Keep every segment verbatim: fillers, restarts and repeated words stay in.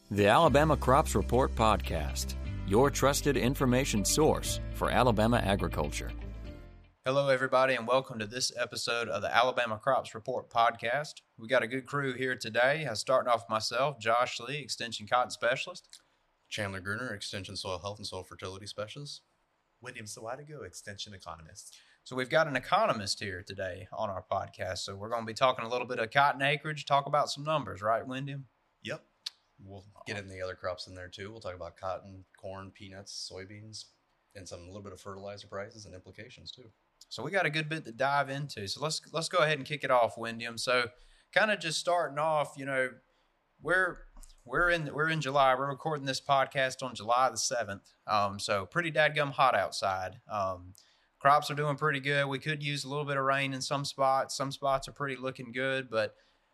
The Alabama Crops Report Podcast, your trusted information source for Alabama agriculture. Hello, everybody, and welcome to this episode of the Alabama Crops Report Podcast. We got a good crew here today. Uh, starting off with myself, Josh Lee, Extension Cotton Specialist. Chandler Gruner, Extension Soil Health and Soil Fertility Specialist. William Sawadigo, Extension Economist. So we've got an economist here today on our podcast. So we're going to be talking a little bit of cotton acreage, talk about some numbers, right, Wyndham? Yep. We'll get in the other crops in there too. We'll talk about cotton, corn, peanuts, soybeans, and some a little bit of fertilizer prices and implications too. So we got a good bit to dive into. So let's let's go ahead and kick it off, Wyndham. So kind of just starting off, you know, we're we're in we're in July. We're recording this podcast on July the seventh. Um, so pretty dadgum hot outside. Um, crops are doing pretty good. We could use a little bit of rain in some spots. Some spots are pretty looking good, but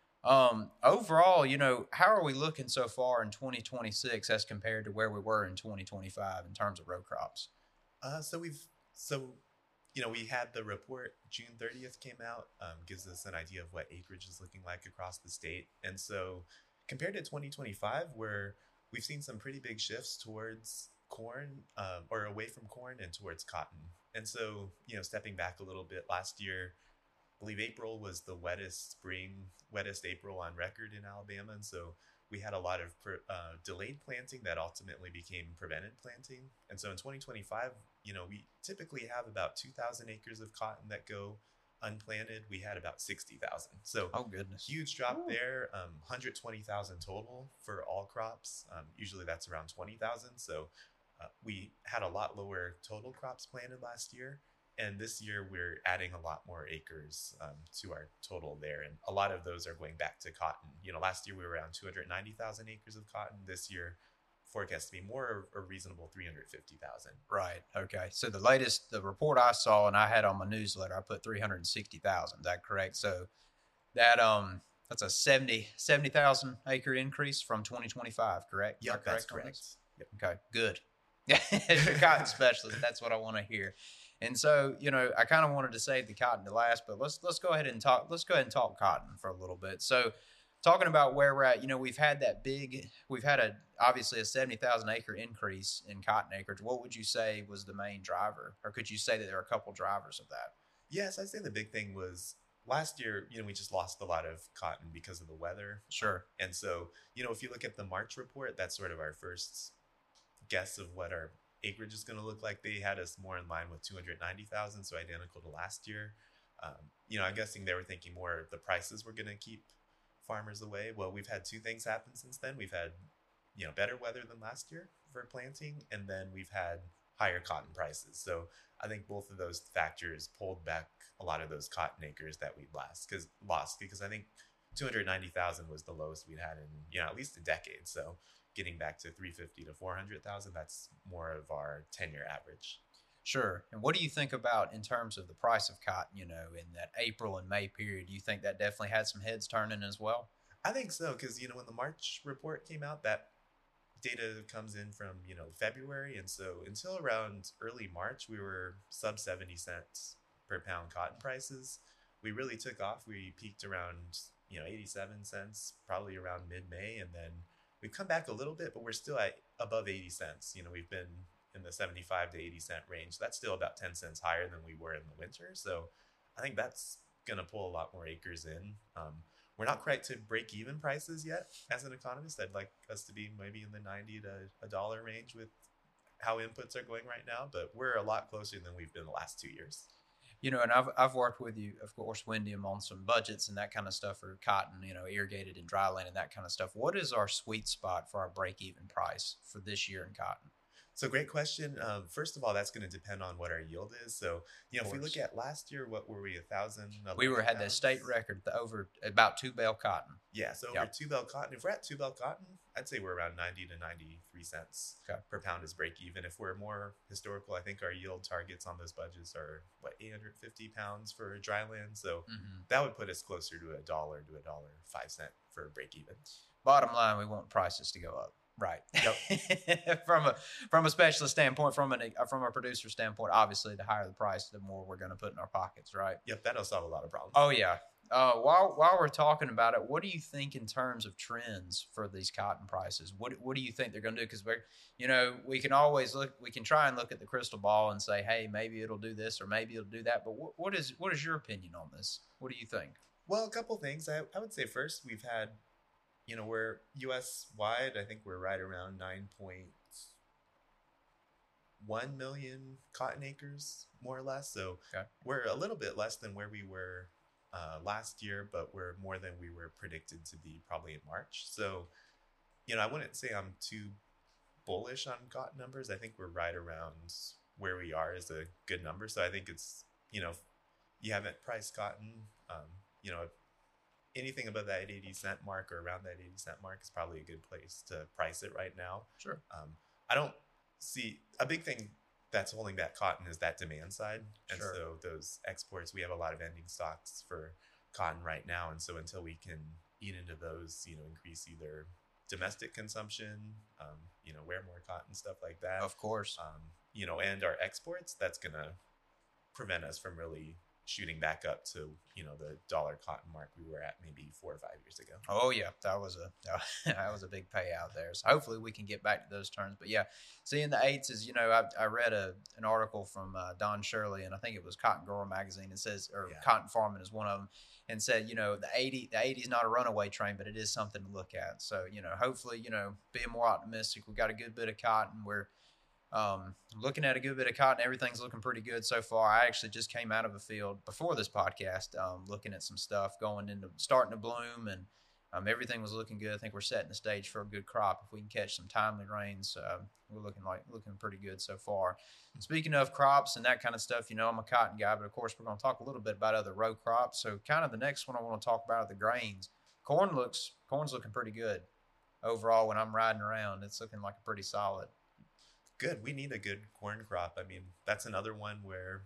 um, overall, you know, how are we looking so far in twenty twenty-six as compared to where we were in twenty twenty-five in terms of row crops? Uh, so we've so. You know, we had the report June thirtieth came out, um, gives us an idea of what acreage is looking like across the state. And so compared to twenty twenty-five, where we've seen some pretty big shifts towards corn um, or away from corn and towards cotton. And so, you know, stepping back a little bit, last year, I believe April was the wettest spring, wettest April on record in Alabama. And so we had a lot of uh, delayed planting that ultimately became prevented planting. And so in twenty twenty-five, you know, we typically have about two thousand acres of cotton that go unplanted. We had about sixty thousand. So oh, goodness. Huge drop Ooh. there. Um, one hundred twenty thousand total for all crops. Um, usually that's around twenty thousand. So uh, we had a lot lower total crops planted last year. And this year we're adding a lot more acres um, to our total there. And a lot of those are going back to cotton. You know, last year we were around two hundred ninety thousand acres of cotton. This year forecast to be more a reasonable three hundred fifty thousand. Right. Okay. So the latest, the report I saw and I had on my newsletter, I put three hundred sixty thousand. Is that correct? So that, um, that's a seventy thousand acre increase from twenty twenty-five, correct? Yep, correct that's correct. Yep. Okay. Good. As your cotton specialist, that's what I want to hear. And so, you know, I kind of wanted to save the cotton to last, but let's let's go ahead and talk. Let's go ahead and talk cotton for a little bit. So, talking about where we're at, you know, we've had that big, we've had a obviously a seventy thousand acre increase in cotton acreage. What would you say was the main driver, or could you say that there are a couple drivers of that? Yes, I'd say the big thing was last year. You know, we just lost a lot of cotton because of the weather. Sure. And so, you know, if you look at the March report, that's sort of our first guess of what our acreage is going to look like. They had us more in line with two hundred ninety thousand, so identical to last year. Um, you know, I'm guessing they were thinking more the prices were going to keep farmers away. Well, we've had two things happen since then. We've had, you know, better weather than last year for planting, and then we've had higher cotton prices. So I think both of those factors pulled back a lot of those cotton acres that we lost because lost because I think two hundred ninety thousand was the lowest we'd had in, you know, at least a decade. So getting back to three hundred fifty to four hundred thousand, that's more of our ten-year average. Sure. And what do you think about in terms of the price of cotton, you know, in that April and May period? Do you think that definitely had some heads turning as well? I think so, because, you know, when the March report came out, that data comes in from, you know, February. And so until around early March, we were sub seventy cents per pound cotton prices. We really took off. We peaked around, you know, eighty-seven cents, probably around mid-May. And then we've come back a little bit, but we're still at above eighty cents. You know, we've been in the seventy-five to eighty cent range. That's still about ten cents higher than we were in the winter. So I think that's going to pull a lot more acres in. Um, we're not quite to break even prices yet. As an economist, I'd like us to be maybe in the ninety to a dollar range with how inputs are going right now, but we're a lot closer than we've been the last two years. You know, and I've I've worked with you, of course, Wyndham, on some budgets and that kind of stuff for cotton, you know, irrigated and dry land and that kind of stuff. What is our sweet spot for our break-even price for this year in cotton? So great question. Um, first of all, that's going to depend on what our yield is. So, you know, if we look at last year, what were we, a thousand? We were had the state record over about two bale cotton. Yeah, so over yep. two bale cotton. If we're at two bale cotton, I'd say we're around ninety to ninety-three cents okay. per pound is break even. If we're more historical, I think our yield targets on those budgets are what eight hundred fifty pounds for dry land. So mm-hmm. that would put us closer to a dollar to a dollar five cent for break even. Bottom line, we want prices to go up. Right. Yep. from a from a specialist standpoint, from an from a producer standpoint, obviously, the higher the price, the more we're going to put in our pockets. Right. Yep. That'll solve a lot of problems. Oh yeah. Uh, while while we're talking about it, what do you think in terms of trends for these cotton prices? What what do you think they're going to do? Because we're, you know, we can always look, we can try and look at the crystal ball and say, hey, maybe it'll do this or maybe it'll do that. But what, what is what is your opinion on this? What do you think? Well, a couple things. I, I would say first, we've had, you know, we're U S wide. I think we're right around nine point one million cotton acres, more or less. So Okay. we're a little bit less than where we were uh, last year, but we're more than we were predicted to be probably in March. So, you know, I wouldn't say I'm too bullish on cotton numbers. I think we're right around where we are is a good number. So I think it's, you know, if you haven't priced cotton, um, you know, anything above that eighty cent mark or around that eighty cent mark is probably a good place to price it right now. Sure. Um, I don't see a big thing that's holding back cotton is that demand side. And Sure. so those exports, we have a lot of ending stocks for cotton right now. And so until we can eat into those, you know, increase either domestic consumption, um, you know, wear more cotton, stuff like that. Of course. Um, you know, and our exports, that's going to prevent us from really shooting back up to, you know, the dollar cotton mark we were at maybe four or five years ago. Oh yeah, that was a that was a big payout there. So hopefully we can get back to those terms. But yeah, seeing the eights is, you know, I, I read a an article from uh, Don Shirley, and I think it was Cotton Grower magazine. It says, or Yeah. Cotton Farming is one of them, and said, you know, the eighty the eighty is not a runaway train, but it is something to look at. So you know, hopefully, you know, being more optimistic, we got a good bit of cotton. We're um, looking at a good bit of cotton. Everything's looking pretty good so far. I actually just came out of a field before this podcast, um, looking at some stuff going into starting to bloom, and um, everything was looking good. I think we're setting the stage for a good crop if we can catch some timely rains. Uh, we're looking like looking pretty good so far. Speaking of crops and that kind of stuff, you know, I'm a cotton guy, but of course we're going to talk a little bit about other row crops. So kind of the next one I want to talk about are the grains. Corn looks corn's looking pretty good overall. When I'm riding around, it's looking like a pretty solid. Good. We need a good corn crop. I mean, that's another one where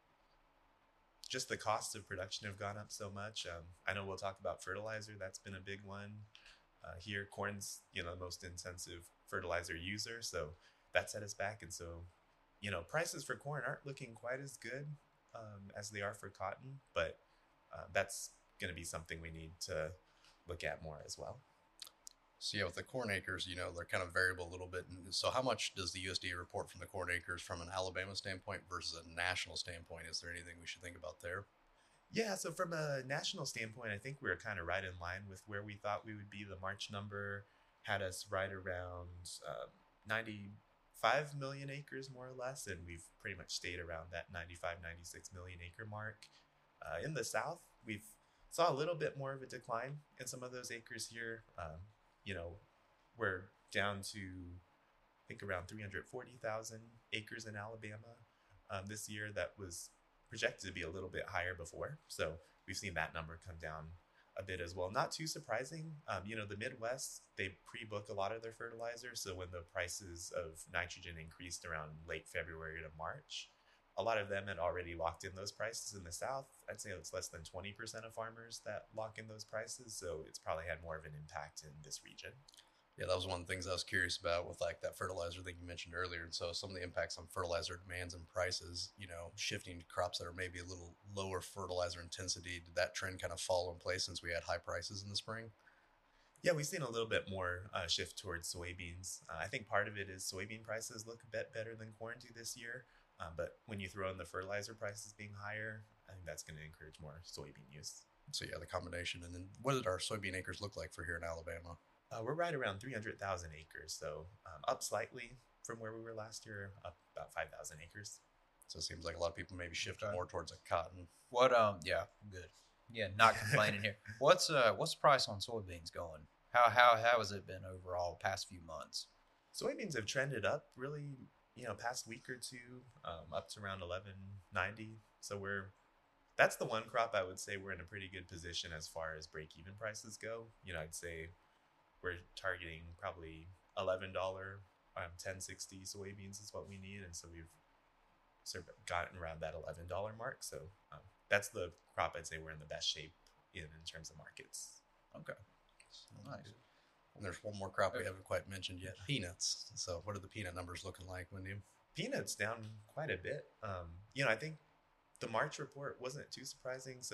just the costs of production have gone up so much. Um, I know we'll talk about fertilizer. That's been a big one. Uh, here, corn's, you know, the most intensive fertilizer user. So that set us back. And so, you know, prices for corn aren't looking quite as good um, as they are for cotton. But uh, that's going to be something we need to look at more as well. So yeah, with the corn acres, you know, they're kind of variable a little bit. And so how much does the U S D A report from the corn acres from an Alabama standpoint versus a national standpoint? Is there anything we should think about there? Yeah, so from a national standpoint, I think we were kind of right in line with where we thought we would be. The March number had us right around um, ninety-five million acres, more or less, and we've pretty much stayed around that ninety-five, ninety-six million acre mark. Uh, in the South, we've saw a little bit more of a decline in some of those acres here. Um, you know, we're down to, I think, around three hundred forty thousand acres in Alabama um, this year. That was projected to be a little bit higher before. So we've seen that number come down a bit as well. Not too surprising. Um, you know, the Midwest, they pre-book a lot of their fertilizer. So when the prices of nitrogen increased around late February to March, a lot of them had already locked in those prices. In the South, I'd say it's less than twenty percent of farmers that lock in those prices. So it's probably had more of an impact in this region. Yeah, that was one of the things I was curious about with like that fertilizer thing you mentioned earlier. And so some of the impacts on fertilizer demands and prices, you know, shifting to crops that are maybe a little lower fertilizer intensity. Did that trend kind of fall in place since we had high prices in the spring? Yeah, we've seen a little bit more uh, shift towards soybeans. Uh, I think part of it is soybean prices look a bit better than corn do this year. Um, but when you throw in the fertilizer prices being higher, I think that's going to encourage more soybean use. So yeah, the combination. And then what did our soybean acres look like for here in Alabama? Uh, we're right around three hundred thousand acres, so um, up slightly from where we were last year, up about five thousand acres. So it seems like a lot of people maybe shifted Okay. more towards a cotton. What um yeah, good. Yeah, not complaining here. What's uh what's the price on soybeans going? How how how has it been overall past few months? Soybeans have trended up really, you know, past week or two, um, up to around eleven ninety. So we're that's the one crop I would say we're in a pretty good position as far as break even prices go. You know, I'd say we're targeting probably eleven dollars, um, ten sixty soybeans is what we need, and so we've sort of gotten around that eleven dollars mark. So um, that's the crop I'd say we're in the best shape in in terms of markets. Okay. Nice. And there's one more crop we haven't quite mentioned yet, peanuts. So what are the peanut numbers looking like, Wendy? Peanuts down quite a bit. Um, you know, I think the March report wasn't too surprising. So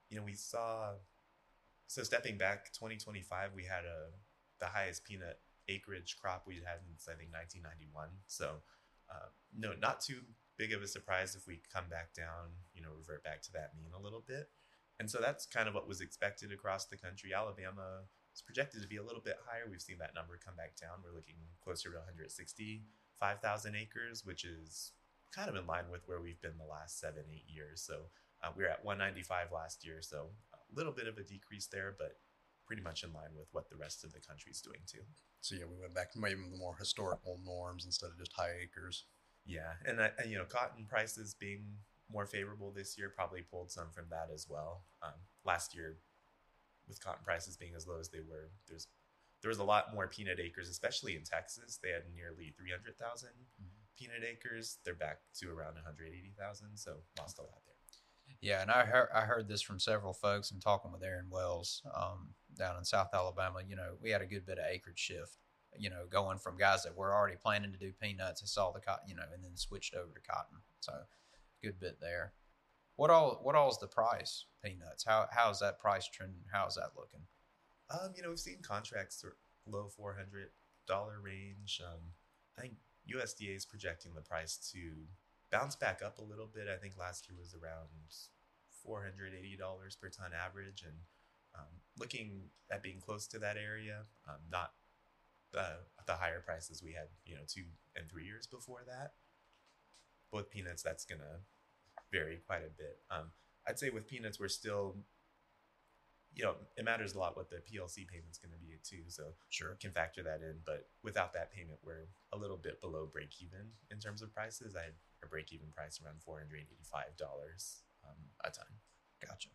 you know, we saw, so stepping back, twenty twenty-five, we had a the highest peanut acreage crop we'd had since, I think, nineteen ninety-one. So, uh, no, not too big of a surprise if we come back down, you know, revert back to that mean a little bit. And so that's kind of what was expected across the country. Alabama is projected to be a little bit higher. We've seen that number come back down. We're looking closer to one hundred sixty-five thousand acres, which is kind of in line with where we've been the last seven, eight years. So uh, we were at one ninety-five last year. So a little bit of a decrease there, but pretty much in line with what the rest of the country is doing too. So yeah, we went back to maybe the more historical norms instead of just high acres. Yeah, and, uh, and you know, cotton prices being more favorable this year probably pulled some from that as well. Um, last year, with cotton prices being as low as they were, there's there was a lot more peanut acres, especially in Texas. They had nearly three hundred thousand mm-hmm. peanut acres. They're back to around one hundred eighty thousand, so lost a lot there. Yeah, and I heard I heard this from several folks and talking with Aaron Wells um, down in South Alabama. You know, we had a good bit of acreage shift. You know, going from guys that were already planning to do peanuts and saw the cotton, you know, and then switched over to cotton. So, good bit there. What all? What all is the price? Peanuts. How how is that price trending? How is that looking? Um, you know, we've seen contracts low four hundred dollar range. Um, I think U S D A is projecting the price to bounce back up a little bit. I think last year was around four hundred eighty dollars per ton average, and um, looking at being close to that area. Um, not the the higher prices we had, you know, two and three years before that. With peanuts, that's gonna vary quite a bit. Um, I'd say with peanuts, we're still, you know, it matters a lot what the P L C payment's going to be too. So sure, can factor that in. But without that payment, we're a little bit below break even in terms of prices. I had a break even price around four hundred eighty-five dollars um, a ton. Gotcha.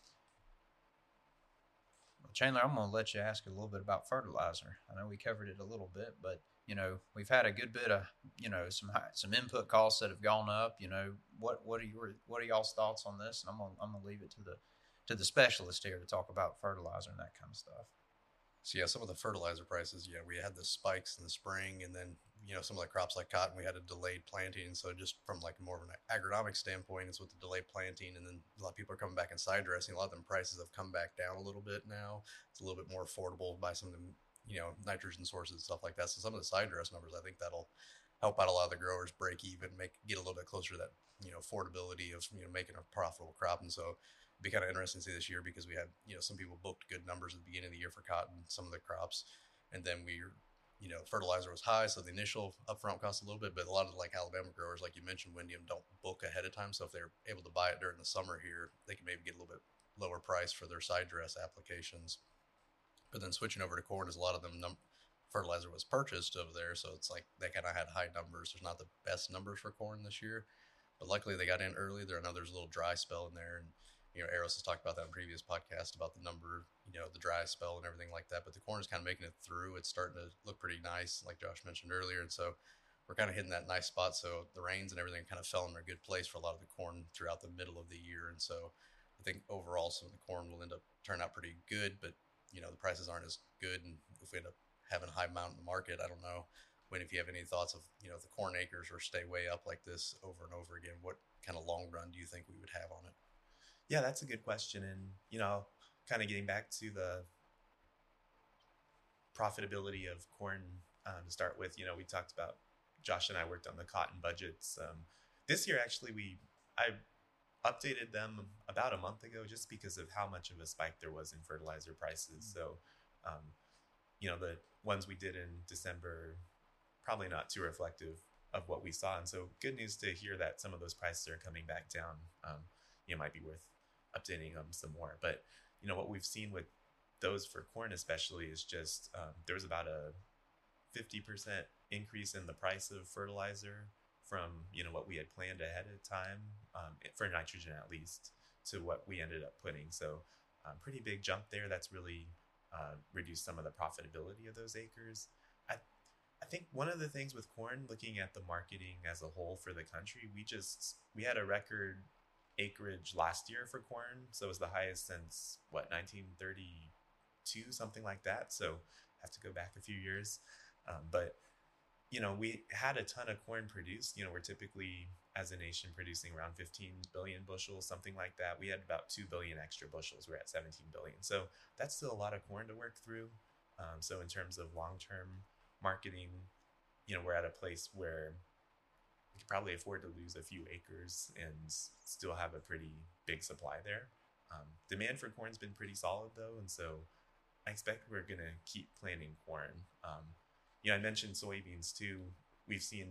Well, Chandler, I'm going to let you ask a little bit about fertilizer. I know we covered it a little bit, but you know, we've had a good bit of, you know, some high, some input costs that have gone up. You know, what what are your what are y'all's thoughts on this? And I'm gonna I'm gonna leave it to the to the specialist here to talk about fertilizer and that kind of stuff. So yeah, some of the fertilizer prices, yeah, we had the spikes in the spring, and then, you know, some of the crops like cotton, we had a delayed planting. So just from like more of an agronomic standpoint, it's with the delayed planting, and then a lot of people are coming back in side dressing. A lot of them prices have come back down a little bit now. It's a little bit more affordable by some of them, you know, nitrogen sources and stuff like that. So some of the side dress numbers, I think that'll help out a lot of the growers break even, make get a little bit closer to that, you know, affordability of, you know, making a profitable crop. And so it'd be kind of interesting to see this year, because we had, you know, some people booked good numbers at the beginning of the year for cotton, some of the crops, and then we, you know, fertilizer was high, so the initial upfront cost a little bit, but a lot of like Alabama growers, like you mentioned, Windium, don't book ahead of time. So if they're able to buy it during the summer here, they can maybe get a little bit lower price for their side dress applications. But then switching over to corn, is a lot of them num- fertilizer was purchased over there, so it's like they kind of had high numbers. There's not the best numbers for corn this year, but luckily they got in early. There, I know there's a little dry spell in there, and you know, Eros has talked about that in previous podcasts about the number, you know, the dry spell and everything like that. But the corn is kind of making it through. It's starting to look pretty nice, like Josh mentioned earlier, and so we're kind of hitting that nice spot. So the rains and everything kind of fell in a good place for a lot of the corn throughout the middle of the year, and so I think overall some of the corn will end up turning out pretty good, but you know, the prices aren't as good, and if we end up having a high amount in the market, I don't know. When, if you have any thoughts of, you know, if the corn acres or stay way up like this over and over again, what kind of long run do you think we would have on it? Yeah, that's a good question. And, you know, kind of getting back to the profitability of corn um, to start with, you know, we talked about, Josh and I worked on the cotton budgets. Um, this year, actually, we, I updated them about a month ago just because of how much of a spike there was in fertilizer prices. Mm-hmm. So, um, you know, the ones we did in December, probably not too reflective of what we saw. And so good news to hear that some of those prices are coming back down. Um, you know, might be worth updating them some more. But, you know, what we've seen with those for corn especially is just um, there was about a fifty percent increase in the price of fertilizer from, you know, what we had planned ahead of time, um, for nitrogen at least, to what we ended up putting. So um, pretty big jump there. That's really uh, reduced some of the profitability of those acres. I, I think one of the things with corn, looking at the marketing as a whole for the country, we just, we had a record acreage last year for corn. So it was the highest since, what, nineteen thirty-two, something like that. So have to go back a few years. Um, but you know, we had a ton of corn produced. You know, we're typically, as a nation, producing around fifteen billion bushels, something like that. We had about two billion extra bushels. We're at seventeen billion. So that's still a lot of corn to work through. Um, so in terms of long-term marketing, you know, we're at a place where we could probably afford to lose a few acres and still have a pretty big supply there. Um, demand for corn's been pretty solid though, and so I expect we're gonna keep planting corn. Um, you know, I mentioned soybeans too. We've seen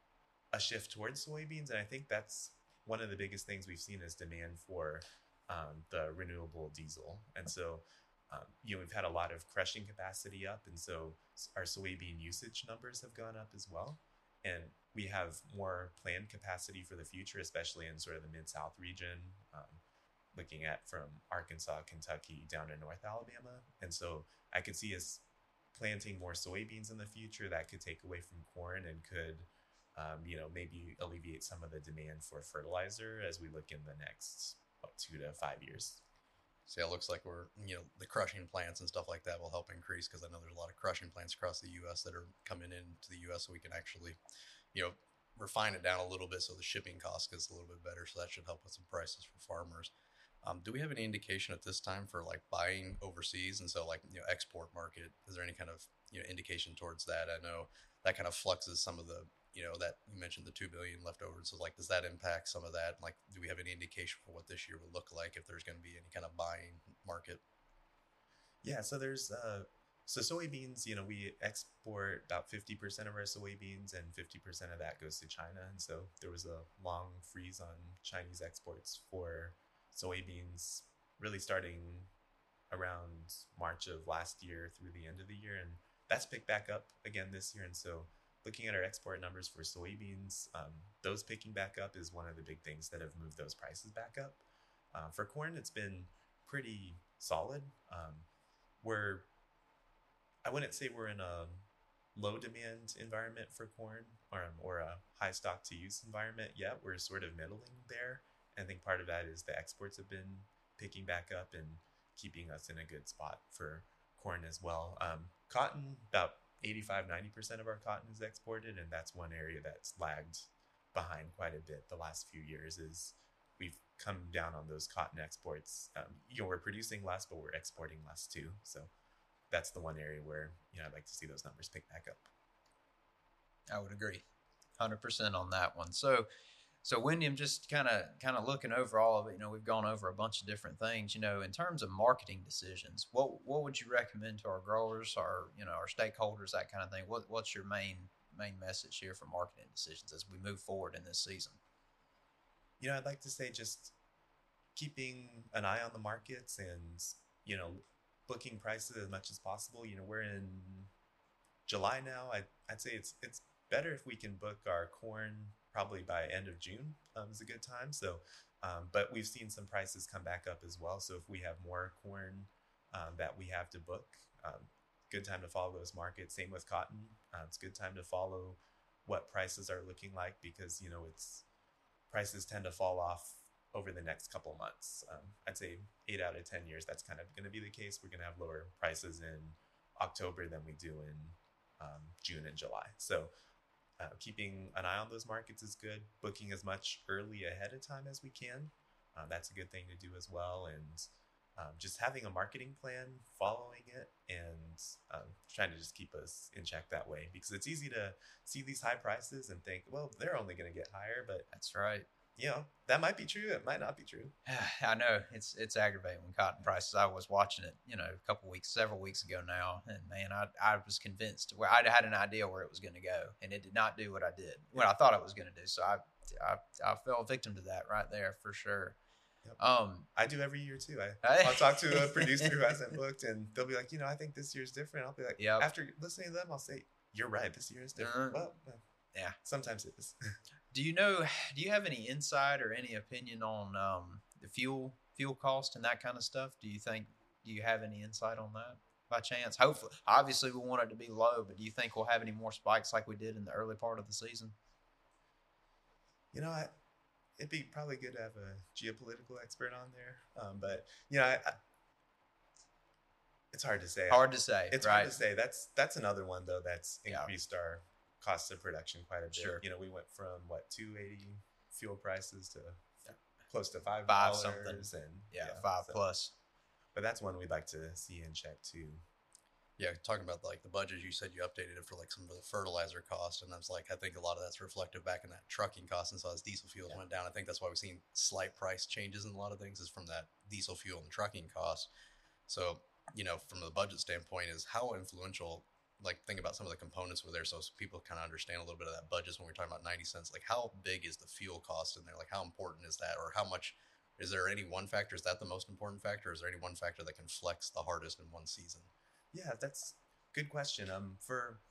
a shift towards soybeans, and I think that's one of the biggest things we've seen is demand for um, the renewable diesel. And so, um, you know, we've had a lot of crushing capacity up, and so our soybean usage numbers have gone up as well. And we have more planned capacity for the future, especially in sort of the Mid-South region, um, looking at from Arkansas, Kentucky, down to North Alabama. And so I could see us planting more soybeans in the future that could take away from corn and could, um, you know, maybe alleviate some of the demand for fertilizer as we look in the next what, two to five years. So yeah, it looks like we're, you know, the crushing plants and stuff like that will help increase, because I know there's a lot of crushing plants across the U S that are coming into the U S so we can actually, you know, refine it down a little bit so the shipping cost gets a little bit better. So that should help with some prices for farmers. Um, do we have any indication at this time for like buying overseas? And so like, you know, export market, is there any kind of, you know, indication towards that? I know that kind of fluxes some of the, you know, that you mentioned the two billion left over. So like, does that impact some of that? Like, do we have any indication for what this year would look like if there's going to be any kind of buying market? Yeah. So there's, uh, so soybeans, you know, we export about fifty percent of our soybeans, and fifty percent of that goes to China. And so there was a long freeze on Chinese exports for soybeans really starting around March of last year through the end of the year. And that's picked back up again this year. And so looking at our export numbers for soybeans, um, those picking back up is one of the big things that have moved those prices back up. Uh, for corn, it's been pretty solid. Um, we're, I wouldn't say we're in a low demand environment for corn or, or a high stock to use environment yet. We're sort of middling there. I think part of that is the exports have been picking back up and keeping us in a good spot for corn as well. Um, cotton, about eighty-five, ninety percent of our cotton is exported, and that's one area that's lagged behind quite a bit the last few years. Is we've come down on those cotton exports. Um, you know, we're producing less, but we're exporting less too. So that's the one area where, you know, I'd like to see those numbers pick back up. I would agree one hundred percent on that one. So, So Wendy, just kind of kind of looking over all of it, you know, we've gone over a bunch of different things, you know, in terms of marketing decisions, what what would you recommend to our growers, our, you know, our stakeholders, that kind of thing? What what's your main main message here for marketing decisions as we move forward in this season? You know, I'd like to say just keeping an eye on the markets and, you know, booking prices as much as possible. You know, we're in July now. I I'd say it's it's better if we can book our corn probably by end of June um, is a good time. So, um, but we've seen some prices come back up as well. So if we have more corn um, that we have to book, um, good time to follow those markets. Same with cotton. Uh, it's a good time to follow what prices are looking like, because, you know, it's prices tend to fall off over the next couple months. Um, I'd say eight out of ten years, that's kind of going to be the case. We're going to have lower prices in October than we do in um, June and July. So, Uh, keeping an eye on those markets is good. Booking as much early ahead of time as we can. Uh, that's a good thing to do as well. And um, just having a marketing plan, following it, and um, trying to just keep us in check that way. Because it's easy to see these high prices and think, well, they're only going to get higher. But That's right. you know, that might be true. It might not be true. I know it's it's aggravating when cotton prices. I was watching it, you know, a couple weeks, several weeks ago now, and man, I I was convinced where I had an idea where it was going to go, and it did not do what I did, what I thought it was going to do. So I, I I fell victim to that right there for sure. Yep. Um, I do every year too. I Hey. I'll talk to a producer who hasn't booked, and they'll be like, you know, I think this year's different. I'll be like, Yep. after listening to them, I'll say, you're right. This year is different. Uh, well, uh, yeah. sometimes it is. Do you know? Do you have any insight or any opinion on um, the fuel fuel cost and that kind of stuff? Do you think? Do you have any insight on that by chance? Hopefully, obviously, we want it to be low, but do you think we'll have any more spikes like we did in the early part of the season? You know, I, it'd be probably good to have a geopolitical expert on there. Um, but you know, I, I, it's hard to say. Hard to say. It's right? hard to say. That's that's another one though that's Yeah. increased our cost of production quite a bit. Sure. You know, we went from what two eighty fuel prices to close to five Five dollars something. and Yeah, five so- plus. But that's one we'd like to see in check too. Yeah, talking about like the budget, you said you updated it for like some of the fertilizer cost, and I was like, I think a lot of that's reflective back in that trucking cost, and so as diesel fuels Yeah. went down, I think that's why we've seen slight price changes in a lot of things is from that diesel fuel and trucking cost. So, you know, from the budget standpoint, is how influential. Like think about some of the components were there, so people kind of understand a little bit of that budget when we're talking about ninety cents. Like how big is the fuel cost in there? Like how important is that, or how much? Is there any one factor? Is that the most important factor? Or is there any one factor that can flex the hardest in one season? Yeah, that's a good question. Um, for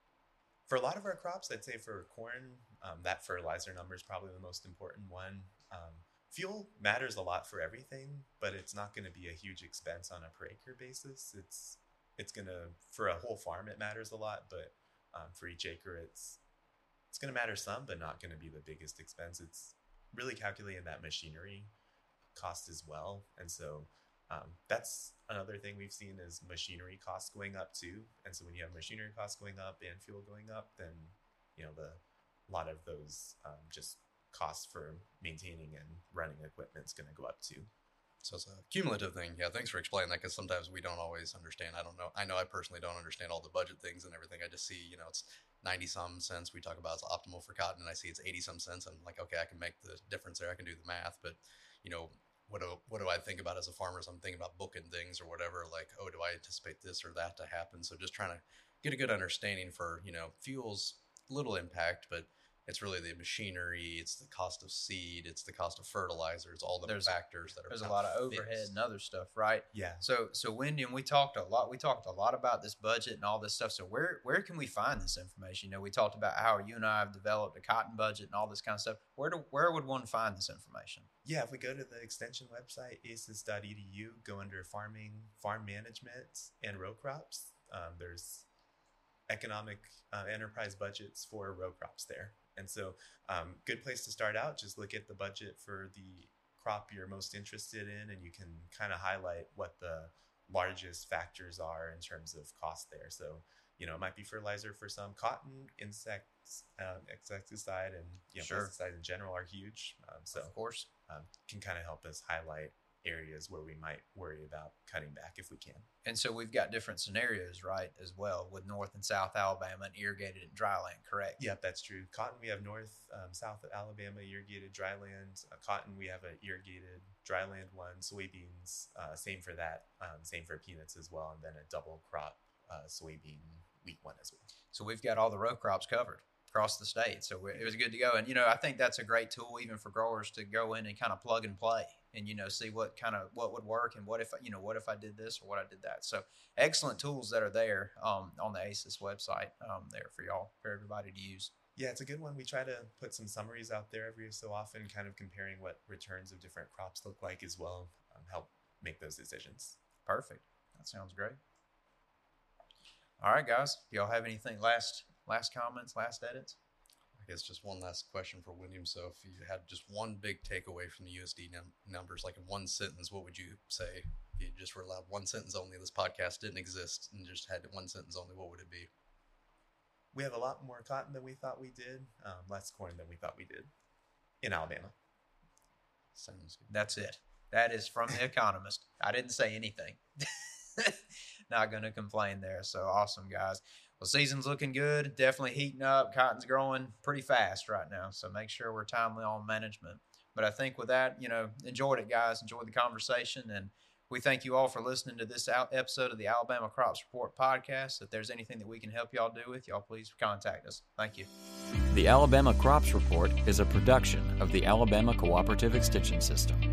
for a lot of our crops, I'd say for corn, um, that fertilizer number is probably the most important one. Um, fuel matters a lot for everything, but it's not going to be a huge expense on a per acre basis. It's it's gonna for a whole farm it matters a lot, but um, for each acre it's it's gonna matter some, but not going to be the biggest expense. It's really calculating that machinery cost as well, and so. Um, that's another thing we've seen is machinery costs going up too. And so when you have machinery costs going up and fuel going up, then, you know, the, a lot of those, um, just costs for maintaining and running equipment is going to go up too. So it's a cumulative thing. Yeah, thanks for explaining that because sometimes we don't always understand. I don't know. I know I personally don't understand all the budget things and everything. I just see, you know, it's ninety some cents we talk about as optimal for cotton, and I see it's eighty some cents. I'm like, okay, I can make the difference there. I can do the math. But, you know, what do, what do I think about as a farmer as I'm thinking about booking things or whatever? Like, oh, do I anticipate this or that to happen? So just trying to get a good understanding for, you know, fuels, little impact, but it's really the machinery, it's the cost of seed, it's the cost of fertilizer, it's all the There's- factors that are There's a kind lot of overhead fixed. and other stuff, right? Yeah. So, so Wendy, and we talked a lot. We talked a lot about this budget and all this stuff. So, where where can we find this information? You know, we talked about how you and I have developed a cotton budget and all this kind of stuff. Where do where would one find this information? Yeah, if we go to the extension website, a s i s dot e d u, go under farming, farm management, and row crops, um, there's economic uh, enterprise budgets for row crops there. And so um, good place to start out, just look at the budget for the crop you're most interested in, and you can kind of highlight what the largest factors are in terms of cost there. So, you know, it might be fertilizer for some, cotton, insects, um, insecticide, and you know, Sure. pesticides in general are huge. Um, so Of course. um, can kind of help us highlight areas where we might worry about cutting back if we can. And so we've got different scenarios, right, as well, with North and South Alabama and irrigated and dryland, correct? Yep, that's true. Cotton, we have north, um, south of Alabama, irrigated dryland. Uh, cotton, we have an irrigated dryland one. Soybeans, uh, same for that. Um, same for peanuts as well. And then a double crop uh, soybean wheat one as well. So we've got all the row crops covered across the state. So we- it was good to go. And, you know, I think that's a great tool even for growers to go in and kind of plug and play and, you know, see what kind of, what would work and what if, you know, what if I did this or what I did that. So excellent tools that are there um, on the A S I S website um, there for y'all, for everybody to use. Yeah, it's a good one. We try to put some summaries out there every so often, kind of comparing what returns of different crops look like as well, um, help make those decisions. Perfect. That sounds great. All right, guys. Do y'all have anything last, last comments, last edits? I guess just one last question for William. So if you had just one big takeaway from the U S D num- numbers, like in one sentence, what would you say? If you just were allowed one sentence only, this podcast didn't exist and just had one sentence only, what would it be? We have a lot more cotton than we thought we did, um, less corn than we thought we did in Alabama. Sounds good. That's it. That is from The Economist. I didn't say anything. Not going to complain there. So awesome, guys. Well, season's looking good. Definitely heating up. Cotton's growing pretty fast right now. So make sure we're timely on management. But I think with that, you know, enjoyed it, guys. Enjoyed the conversation. And we thank you all for listening to this episode of the Alabama Crops Report podcast. If there's anything that we can help y'all do with, y'all please contact us. Thank you. The Alabama Crops Report is a production of the Alabama Cooperative Extension System.